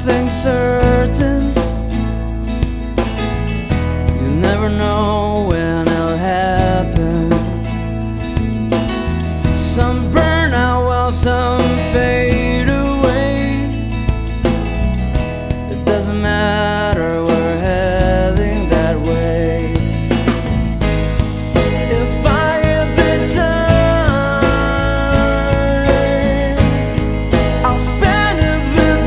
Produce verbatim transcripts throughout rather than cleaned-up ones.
nothing certain. You never know when it'll happen. Some burn out while some fade away. It doesn't matter, we're heading that way. If I had the time, I'll spend it with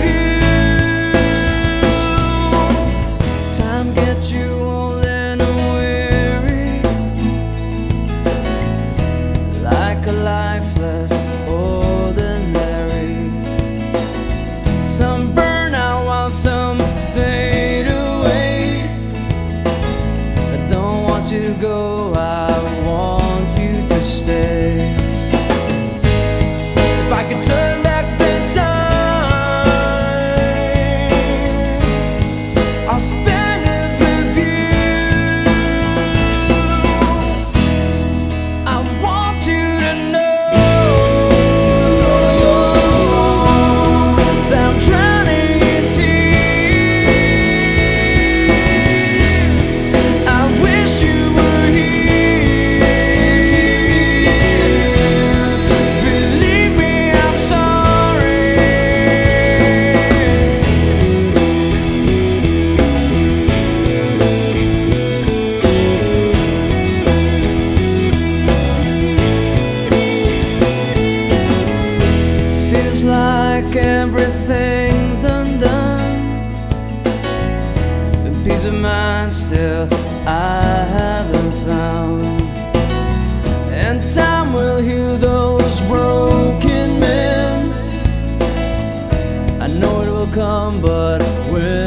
you. Time gets you old and weary, like a lifeless ordinary. Some burn out while some fade away. I don't want you to go, I want you to stay. If I could turn back the time, I'll spend it with you. I want you to know that I'm drowning in tears. I wish you were here. Believe me, I'm sorry. Feels like everything's undone. A peace of mind still I haven't found. And time will heal those broken mends. I know it will come, but when